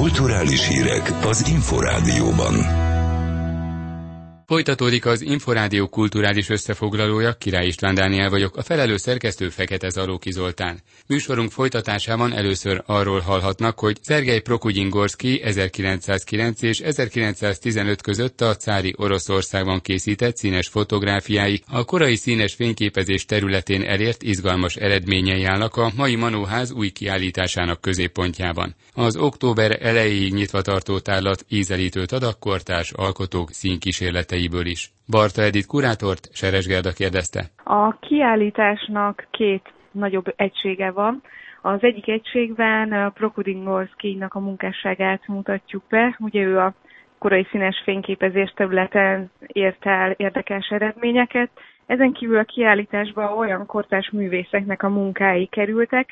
Kulturális hírek az Inforádióban. Folytatódik az Inforádió kulturális összefoglalója, Király István Dániel vagyok, a felelős szerkesztő Fekete Zalóki Zoltán. Műsorunk folytatásában először arról hallhatnak, hogy Szergej Prokudyin-Gorszkij 1909 és 1915 között a cári Oroszországban készített színes fotográfiái a korai színes fényképezés területén elért izgalmas eredményei állnak a mai Manóház új kiállításának középpontjában. Az október elejéig nyitva tartó tárlat ízelítőt ad a kortárs alkotók színkísérleteiből is. Barta Edith kurátort Seres Gerda kérdezte. A kiállításnak két nagyobb egysége van. Az egyik egységben Prokudyin-Gorszkijnak a munkásságát mutatjuk be. Ugye ő a korai színes fényképezés területen ért el érdekes eredményeket. Ezen kívül a kiállításban olyan kortárs művészeknek a munkái kerültek,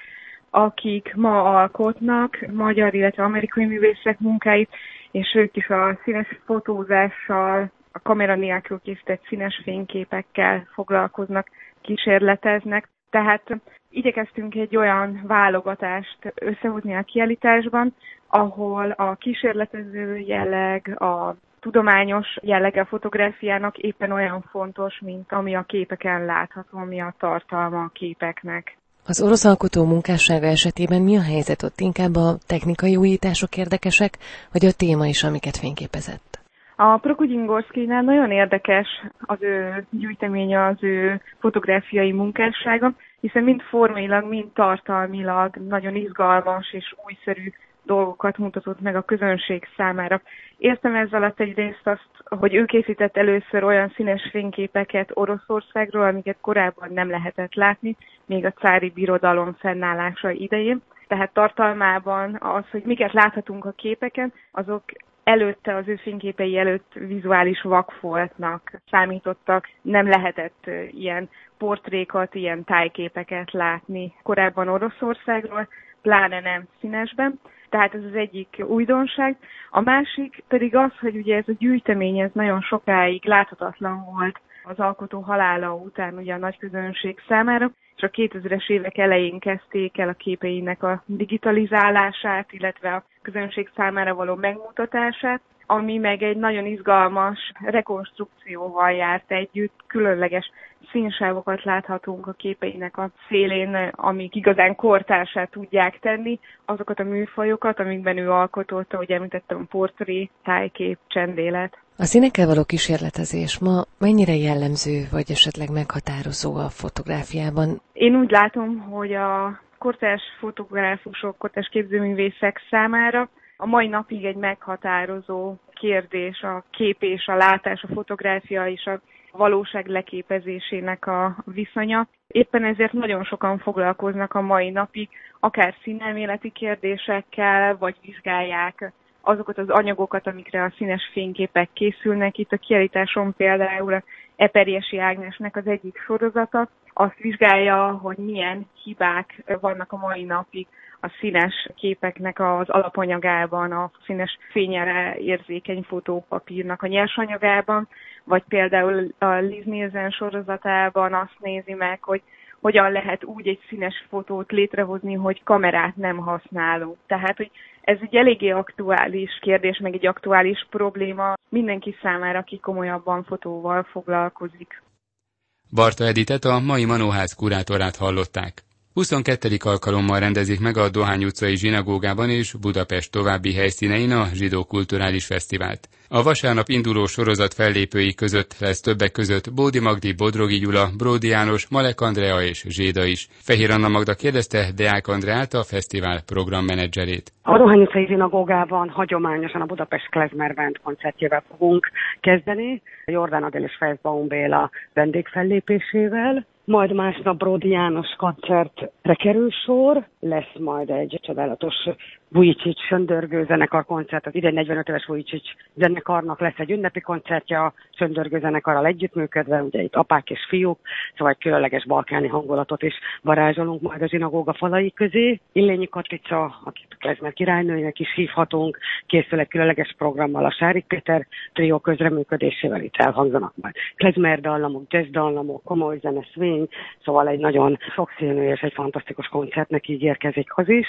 akik ma alkotnak, magyar, illetve amerikai művészek munkáit, és ők is a színes fotózással, a kamera nélkül készített színes fényképekkel foglalkoznak, kísérleteznek. Tehát igyekeztünk egy olyan válogatást összehozni a kiállításban, ahol a kísérletező jelleg, a tudományos jellege a fotográfiának éppen olyan fontos, mint ami a képeken látható, ami a tartalma a képeknek. Az orosz alkotó munkássága esetében mi a helyzet ott? Inkább a technikai újítások érdekesek, vagy a téma is, amiket fényképezett? A Prokudyin-Gorszkijnál nagyon érdekes az ő gyűjteménye, az ő fotográfiai munkássága, hiszen mind formailag, mind tartalmilag nagyon izgalmas és újszerű dolgokat mutatott meg a közönség számára. Értem ezzel alatt egyrészt azt, hogy ő készített először olyan színes fényképeket Oroszországról, amiket korábban nem lehetett látni, még a cári birodalom fennállása idején. Tehát tartalmában az, hogy miket láthatunk a képeken, azok előtte, az ő fényképei előtt vizuális vakfoltnak számítottak, nem lehetett ilyen portrékat, ilyen tájképeket látni korábban Oroszországról, pláne nem színesben. Tehát ez az egyik újdonság. A másik pedig az, hogy ugye ez a gyűjtemény ez nagyon sokáig láthatatlan volt az alkotó halála után ugye a nagyközönség számára, és a 2000-es évek elején kezdték el a képeinek a digitalizálását, illetve a közönség számára való megmutatását, ami meg egy nagyon izgalmas rekonstrukcióval járt együtt, különleges színsávokat láthatunk a képeinek a szélén, amik igazán kortársá tudják tenni azokat a műfajokat, amikben ő alkotott, ahogy említettem, portré, tájkép, csendélet. A színekkel való kísérletezés ma mennyire jellemző, vagy esetleg meghatározó a fotográfiában? Én úgy látom, hogy a kortárs fotográfusok, kortárs képzőművészek számára a mai napig egy meghatározó kérdés a kép és a látás, a fotográfia és a valóság leképezésének a viszonya. Éppen ezért nagyon sokan foglalkoznak a mai napig, akár színelméleti kérdésekkel, vagy vizsgálják azokat az anyagokat, amikre a színes fényképek készülnek. Itt a kiállításon például a Eperjesi Ágnesnek az egyik sorozata azt vizsgálja, hogy milyen hibák vannak a mai napig a színes képeknek az alapanyagában, a színes fényre érzékeny fotópapírnak a nyersanyagában, vagy például a Liz Nielsen sorozatában azt nézi meg, hogy hogyan lehet úgy egy színes fotót létrehozni, hogy kamerát nem használunk. Tehát, hogy ez egy eléggé aktuális kérdés, meg egy aktuális probléma mindenki számára, aki komolyabban fotóval foglalkozik. Barta Editet, a mai Manóház kurátorát hallották. 22. alkalommal rendezik meg a Dohány utcai zsinagógában és Budapest további helyszínein a Zsidó Kulturális Fesztivált. A vasárnap induló sorozat fellépői között lesz többek között Bódi Magdi, Bodrogi Gyula, Bródi János, Malek Andrea és Zséda is. Fehér Anna Magda kérdezte Deák Andreát, a fesztivál programmenedzserét. A Dohány utcai zsinagógában hagyományosan a Budapest Klezmer Band koncertjével fogunk kezdeni, Jordán Adél és Fejszbaum Béla vendégfellépésével. Majd másnap Bródi János koncertre kerül sor, lesz majd egy csodálatos Vujicic Söndörgő zenekar koncert, az idén 45 éves Vujicic zenekarnak lesz egy ünnepi koncertje a Söndörgő zenekarral együttműködve, ugye itt apák és fiúk, szóval egy különleges balkáni hangulatot is varázsolunk majd a zsinagóga falai közé. Illényi Katica, akit Klezmer királynőjének is hívhatunk, készül egy különleges programmal a Sárik Péter trió közreműködésével, itt elhangzanak majd klezmer dallamok, jazz dallamok, komoly zene, swing, szóval egy nagyon sokszínű és egy fantasztikus koncertnek ígérkezik az is.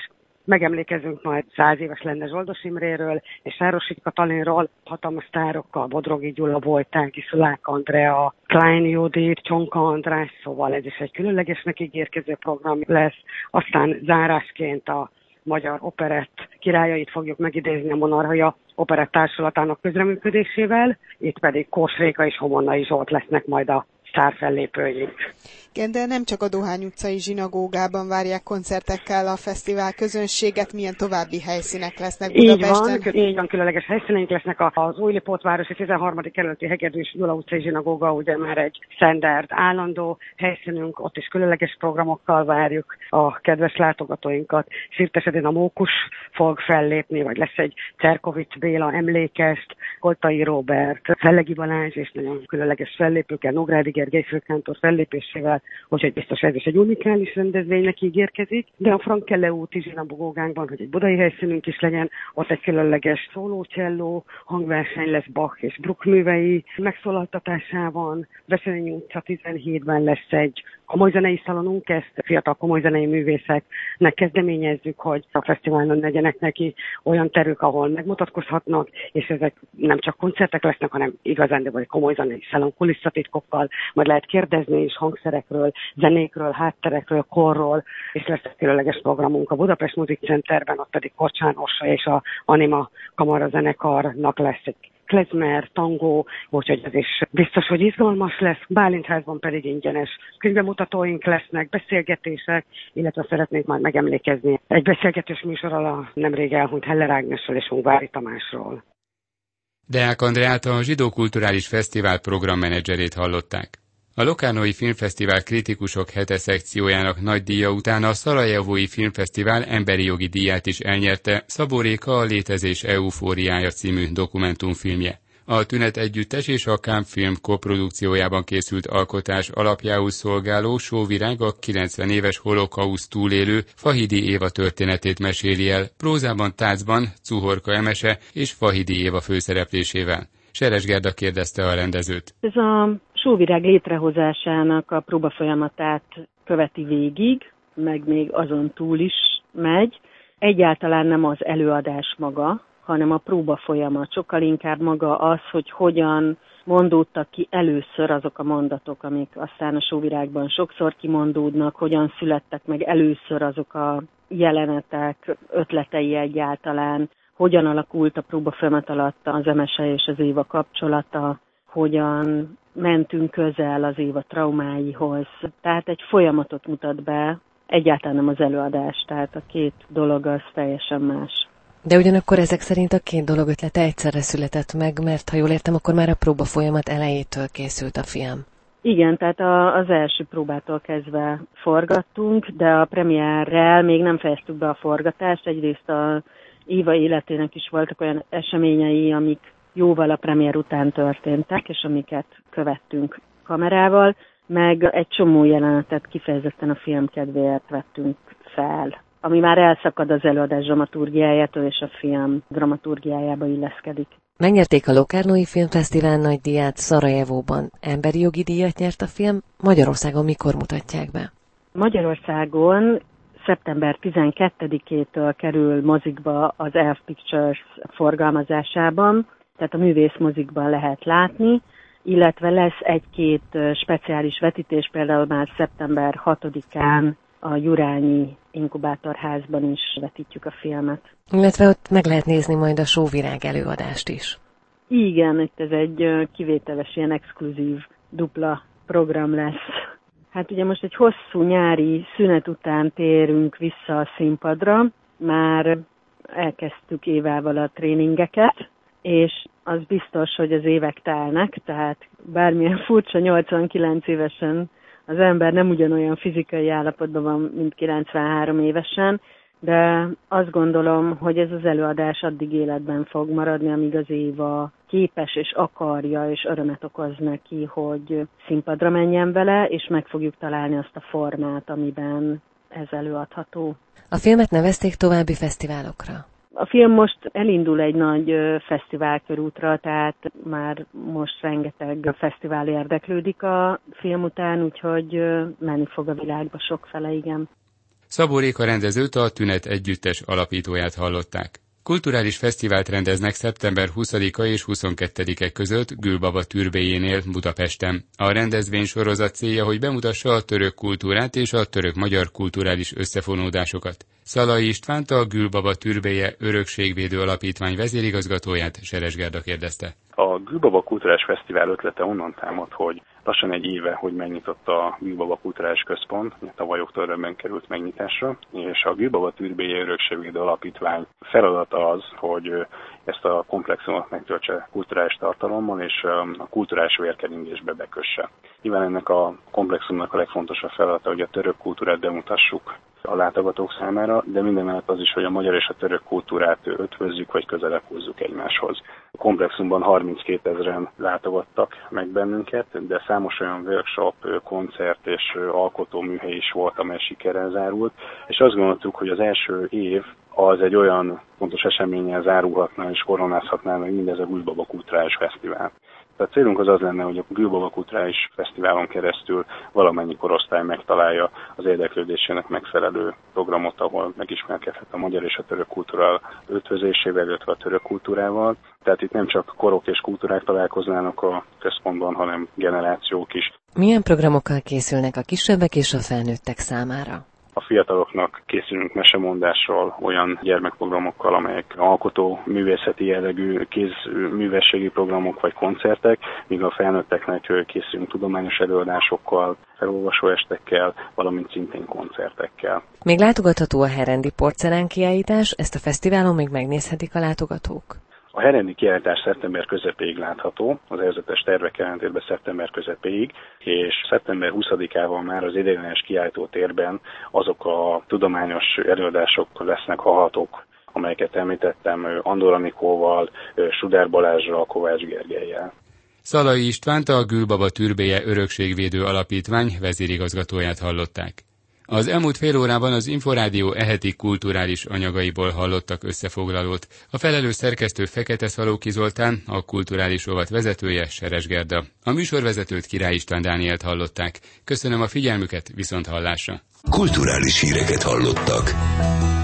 Megemlékezünk majd 100 éves lenne Zsoldos Imréről és Sárosi Katalinról, hatalmas sztárokkal, Bodrogi Gyula, Vojtági, Szulák Andrea, Klein Judit, Csonka András, szóval ez is egy különlegesnek ígérkező program lesz. Aztán zárásként a magyar operett királyait fogjuk megidézni a Monarchia Operett Társulatának közreműködésével, itt pedig Kós Réka és Homonnai Zsolt lesznek majd a sztárfellépőink. Igen, de nem csak a Dohány utcai zsinagógában várják koncertekkel a fesztivál közönséget, milyen további helyszínek lesznek Budapesten? Így van, különleges helyszíneink lesznek. Az Újlipótvárosi 13. kerületi Hegedűs Gyula utcai zsinagóga, ugye már egy standard állandó helyszínünk, ott is különleges programokkal várjuk a kedves látogatóinkat. Sirtes Edina Mókus fog fellépni, vagy lesz egy Cserkovics Béla emlékest, Koltai Róbert, Fellegi Balázs és nagyon különleges fellépőkkel, Nógrádi Gergely főkántor fellépésével, úgyhogy biztos ez is egy unikális rendezvénynek ígérkezik, de a Frankkelle úti zsinagógánkban, hogy egy budai helyszínünk is legyen, ott egy különleges szólócselló hangverseny lesz Bach és Bruck művei megszólaltatásában. Veselényi utca 17-ben lesz egy komolyzenei szalonunk, ezt fiatal komolyzenei művészeknek kezdeményezzük, hogy a fesztiválon legyenek neki olyan terük, ahol megmutatkozhatnak, és ezek nem csak koncertek lesznek, hanem igazán, de vagy komolyzenei szalon kulisszatitkokkal, majd lehet kérdezni is hangszerekről, zenékről, hátterekről, korról, és lesz egy különleges programunk a Budapest Music Centerben, ott pedig Korcsán Orsa és a Anima Kamara zenekarnak lesz egy klezmer, tangó, úgyhogy ez is biztos, hogy izgalmas lesz. Bálintházban pedig ingyenes könyvemutatóink lesznek, beszélgetések, illetve szeretnénk majd megemlékezni egy beszélgetős műsorral a nemrég elhunyt Heller Ágnesről és Ungvári Tamásról. Deák Andreát, a Zsidó Kulturális Fesztivál programmenedzserét hallották. A Locarnói Filmfesztivál kritikusok hete szekciójának nagy díja után a Szarajevói Filmfesztivál emberi jogi díját is elnyerte Szabó Réka a Létezés eufóriája című dokumentumfilmje. A Tünet Együttes és a Kámp Film koprodukciójában készült alkotás alapjául szolgáló Sóvirág a 90 éves holokauszt túlélő Fahidi Éva történetét meséli el, prózában tácban Cuhorka Emese és Fahidi Éva főszereplésével. Seres Gerda kérdezte a rendezőt. Ez a Sóvirág létrehozásának a próbafolyamatát követi végig, meg még azon túl is megy. Egyáltalán nem az előadás maga, hanem a próbafolyamat. Sokkal inkább maga az, hogy hogyan mondódtak ki először azok a mondatok, amik aztán a Sóvirágban sokszor kimondódnak, hogyan születtek meg először azok a jelenetek, ötletei egyáltalán, hogyan alakult a próbafolyamat alatt az Emese és az Éva kapcsolata, hogyan mentünk közel az Éva traumáihoz. Tehát egy folyamatot mutat be, egyáltalán nem az előadás, tehát a két dolog az teljesen más. De ugyanakkor ezek szerint a két dolog ötlete egyszerre született meg, mert ha jól értem, akkor már a próba folyamat elejétől készült a film. Igen, tehát az első próbától kezdve forgattunk, de a premiérrel még nem fejeztük be a forgatást. Egyrészt a Éva életének is voltak olyan eseményei, amik jóval a premier után történtek, és amiket követtünk kamerával, meg egy csomó jelenetet kifejezetten a film kedvéért vettünk fel, ami már elszakad az előadás dramaturgiájától, és a film dramaturgiájába illeszkedik. Megnyerték a Locarnói Filmfesztivál nagy díját Szarajevóban. Emberi jogi díjat nyert a film. Magyarországon mikor mutatják be? Magyarországon szeptember 12-től kerül mozikba az Elf Pictures forgalmazásában, tehát a művész mozikban lehet látni, illetve lesz egy-két speciális vetítés, például már szeptember 6-án a Jurányi Inkubátorházban is vetítjük a filmet. Illetve ott meg lehet nézni majd a Sóvirág előadást is. Igen, itt ez egy kivételes, ilyen exkluzív dupla program lesz. Hát ugye most egy hosszú nyári szünet után térünk vissza a színpadra, már elkezdtük Évával a tréningeket, és az biztos, hogy az évek telnek, tehát bármilyen furcsa 89 évesen az ember nem ugyanolyan fizikai állapotban van, mint 93 évesen, de azt gondolom, hogy ez az előadás addig életben fog maradni, amíg az Éva képes és akarja, és örömet okoz neki, hogy színpadra menjen vele, és meg fogjuk találni azt a formát, amiben ez előadható. A filmet nevezték további fesztiválokra? A film most elindul egy nagy fesztiválkörútra, tehát már most rengeteg fesztivál érdeklődik a film után, úgyhogy menni fog a világba sokfele, igen. Szabó Réka rendezőt, a Tünet együttes alapítóját hallották. Kulturális fesztivált rendeznek szeptember 20-a és 22-e között Gülbaba türbéjénél Budapesten. A rendezvény sorozat célja, hogy bemutassa a török kultúrát és a török-magyar kulturális összefonódásokat. Szalai Istvánt, a Gülbaba türbéje örökségvédő alapítvány vezérigazgatóját Seres Gerda kérdezte. A Gülbaba Kulturális Fesztivál ötlete onnan támad, hogy lassan egy éve, hogy megnyitott a Gülbaba Kulturális Központ, tavaly októberben került megnyitásra, és a Gülbaba türbéje örökségvédő alapítvány feladata az, hogy ezt a komplexumot megtöltse kulturális tartalommal, és a kulturális vérkeringésbe bekösse. Nyilván ennek a komplexumnak a legfontosabb feladata, hogy a török kultúrát bemutassuk a látogatók számára, de mindemellett az is, hogy a magyar és a török kultúrát ötvözzük, vagy közelebb húzzuk egymáshoz. A komplexumban 32 000 látogattak meg bennünket, de számos olyan workshop, koncert és alkotóműhely is volt, amely sikerrel zárult, és azt gondoltuk, hogy az első év az egy olyan fontos eseménnyel zárulhatna és koronázhatná meg mindez a Gülbaba Kulturális Fesztivál. A célunk az lenne, hogy a Gülbaba Kulturális Fesztiválon keresztül valamennyi korosztály megtalálja az érdeklődésének megfelelő programot, ahol megismerkedhet a magyar és a török kultúra ötvözésével, illetve a török kultúrával. Tehát itt nem csak korok és kultúrák találkoznának a központban, hanem generációk is. Milyen programokkal készülnek a kisebbek és a felnőttek számára? A fiataloknak készülünk mesemondásról, olyan gyermekprogramokkal, amelyek alkotó, művészeti jellegű kézművességi programok vagy koncertek, míg a felnőtteknek készülünk tudományos előadásokkal, felolvasóestekkel, valamint szintén koncertekkel. Még látogatható a Herendi porcelánkiállítás, ezt a fesztiválon még megnézhetik a látogatók? A Herendi kiállítás szeptember közepéig látható, az előzetes tervek ellentétben szeptember közepéig, és szeptember 20-ával már az ideiglenes kiállítótérben azok a tudományos előadások lesznek hallhatók, amelyeket említettem Andor Anikóval, Suder Balázsral, Kovács Gergellyel. Szalai Istvánt, a Gülbaba türbéje örökségvédő alapítvány vezérigazgatóját hallották. Az elmúlt fél órában az Inforádió eheti kulturális anyagaiból hallottak összefoglalót. A felelős szerkesztő Fekete-Szalóki Zoltán, a kulturális rovat vezetője Seres Gerda. A műsorvezetőt Király István Dánielt hallották. Köszönöm a figyelmüket, viszonthallásra. Kulturális híreket hallottak.